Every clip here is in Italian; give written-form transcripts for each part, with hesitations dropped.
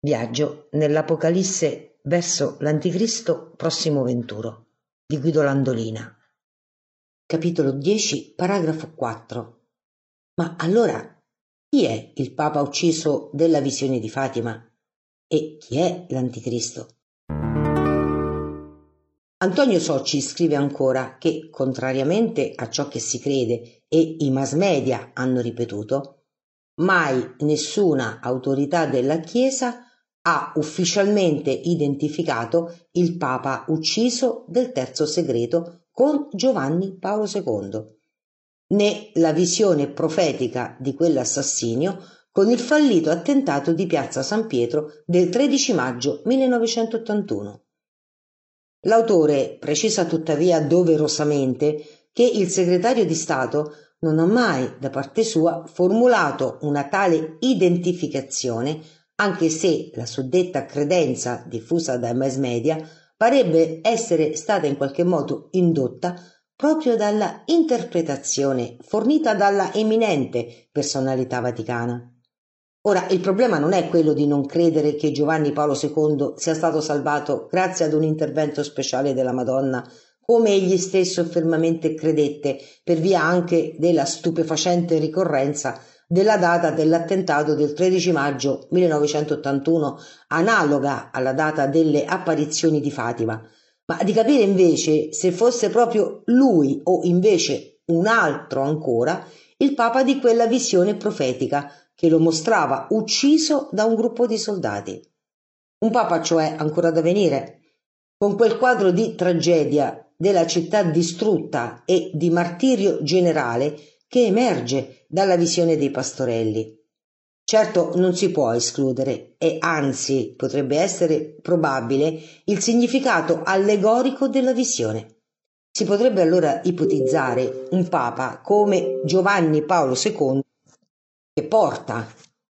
Viaggio nell'Apocalisse verso l'Anticristo prossimo venturo di Guido Landolina. Capitolo 10, paragrafo 4. Ma allora chi è il Papa ucciso della visione di Fatima? E chi è l'Anticristo? Antonio Socci scrive ancora che, contrariamente a ciò che si crede e i mass media hanno ripetuto, mai nessuna autorità della Chiesa ha ufficialmente identificato il Papa ucciso del terzo segreto con Giovanni Paolo II, né la visione profetica di quell'assassinio con il fallito attentato di Piazza San Pietro del 13 maggio 1981. L'autore precisa tuttavia doverosamente che il segretario di Stato non ha mai da parte sua formulato una tale identificazione, anche se la suddetta credenza diffusa dai mass media parebbe essere stata in qualche modo indotta proprio dalla interpretazione fornita dalla eminente personalità vaticana. Ora, il problema non è quello di non credere che Giovanni Paolo II sia stato salvato grazie ad un intervento speciale della Madonna, come egli stesso fermamente credette, per via anche della stupefacente ricorrenza della data dell'attentato del 13 maggio 1981, analoga alla data delle apparizioni di Fatima, ma di capire invece se fosse proprio lui o invece un altro ancora il Papa di quella visione profetica che lo mostrava ucciso da un gruppo di soldati. Un Papa, cioè, ancora da venire, con quel quadro di tragedia della città distrutta e di martirio generale che emerge dalla visione dei pastorelli. Certo, non si può escludere, e anzi potrebbe essere probabile, il significato allegorico della visione. Si potrebbe allora ipotizzare un Papa come Giovanni Paolo II che porta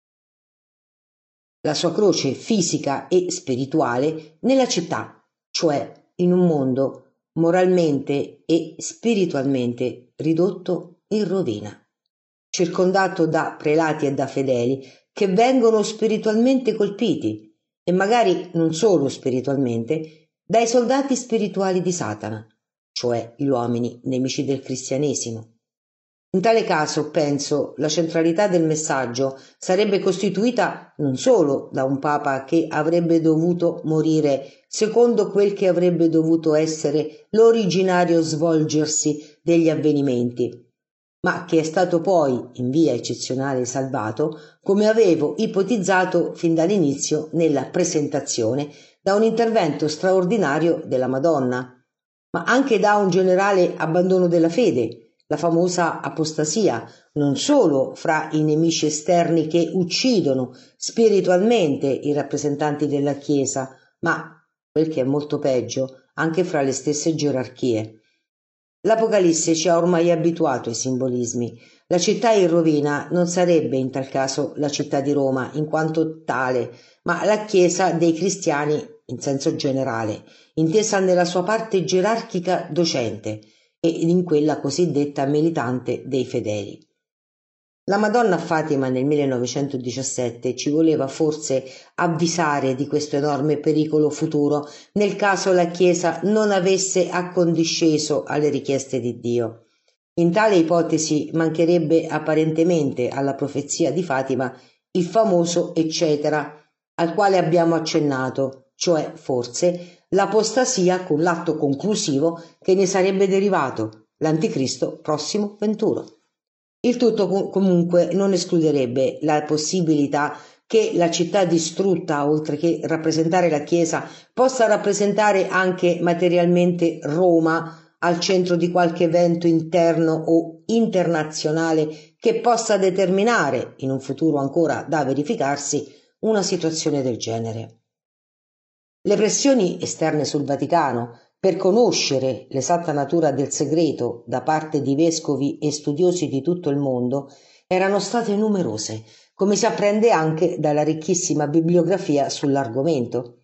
la sua croce fisica e spirituale nella città, cioè in un mondo moralmente e spiritualmente ridotto in rovina, circondato da prelati e da fedeli che vengono spiritualmente colpiti, e magari non solo spiritualmente, dai soldati spirituali di Satana, cioè gli uomini nemici del cristianesimo. In tale caso, penso, la centralità del messaggio sarebbe costituita non solo da un Papa che avrebbe dovuto morire secondo quel che avrebbe dovuto essere l'originario svolgersi degli avvenimenti, ma che è stato poi, in via eccezionale, salvato, come avevo ipotizzato fin dall'inizio nella presentazione, da un intervento straordinario della Madonna, ma anche da un generale abbandono della fede, la famosa apostasia, non solo fra i nemici esterni che uccidono spiritualmente i rappresentanti della Chiesa, ma, quel che è molto peggio, anche fra le stesse gerarchie. L'Apocalisse ci ha ormai abituato ai simbolismi. La città in rovina non sarebbe in tal caso la città di Roma in quanto tale, ma la Chiesa dei cristiani in senso generale, intesa nella sua parte gerarchica docente e in quella cosiddetta militante dei fedeli. La Madonna Fatima nel 1917 ci voleva forse avvisare di questo enorme pericolo futuro nel caso la Chiesa non avesse accondisceso alle richieste di Dio. In tale ipotesi mancherebbe apparentemente alla profezia di Fatima il famoso eccetera al quale abbiamo accennato, cioè forse l'apostasia con l'atto conclusivo che ne sarebbe derivato, l'Anticristo prossimo venturo. Il tutto comunque non escluderebbe la possibilità che la città distrutta, oltre che rappresentare la Chiesa, possa rappresentare anche materialmente Roma al centro di qualche evento interno o internazionale che possa determinare, in un futuro ancora da verificarsi, una situazione del genere. Le pressioni esterne sul Vaticano per conoscere l'esatta natura del segreto da parte di vescovi e studiosi di tutto il mondo erano state numerose, come si apprende anche dalla ricchissima bibliografia sull'argomento.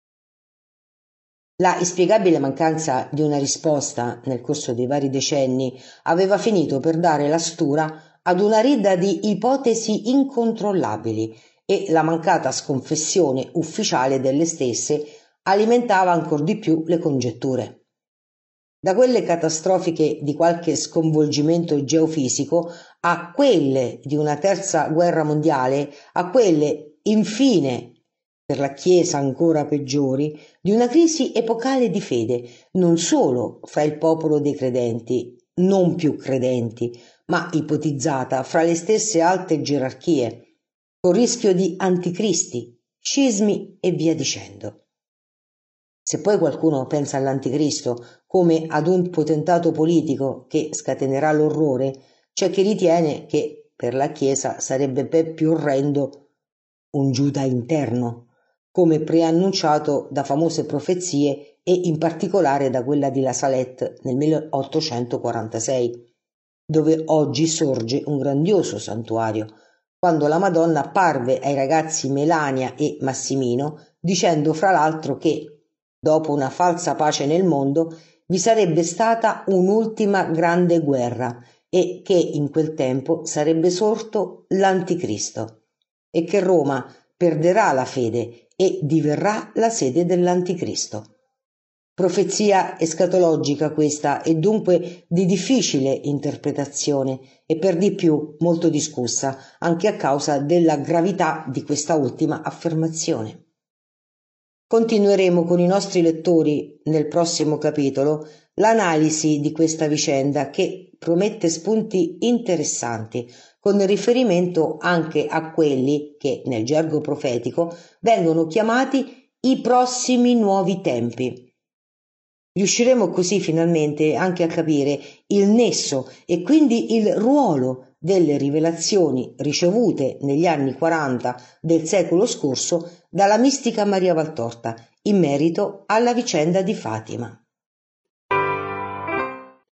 La inspiegabile mancanza di una risposta nel corso dei vari decenni aveva finito per dare la stura ad una ridda di ipotesi incontrollabili e la mancata sconfessione ufficiale delle stesse alimentava ancor di più le congetture. Da quelle catastrofiche di qualche sconvolgimento geofisico a quelle di una terza guerra mondiale, a quelle, infine, per la Chiesa ancora peggiori, di una crisi epocale di fede, non solo fra il popolo dei credenti, non più credenti, ma ipotizzata fra le stesse alte gerarchie, con rischio di anticristi, scismi e via dicendo. Se poi qualcuno pensa all'anticristo come ad un potentato politico che scatenerà l'orrore, c'è chi ritiene che per la Chiesa sarebbe ben più orrendo un Giuda interno, come preannunciato da famose profezie e in particolare da quella di La Salette nel 1846, dove oggi sorge un grandioso santuario, quando la Madonna apparve ai ragazzi Melania e Massimino dicendo fra l'altro che, dopo una falsa pace nel mondo, vi sarebbe stata un'ultima grande guerra e che in quel tempo sarebbe sorto l'Anticristo e che Roma perderà la fede e diverrà la sede dell'Anticristo. Profezia escatologica questa e dunque di difficile interpretazione e per di più molto discussa anche a causa della gravità di questa ultima affermazione. Continueremo con i nostri lettori nel prossimo capitolo l'analisi di questa vicenda che promette spunti interessanti con riferimento anche a quelli che nel gergo profetico vengono chiamati i prossimi nuovi tempi. Riusciremo così finalmente anche a capire il nesso e quindi il ruolo delle rivelazioni ricevute negli anni 40 del secolo scorso dalla mistica Maria Valtorta in merito alla vicenda di Fatima.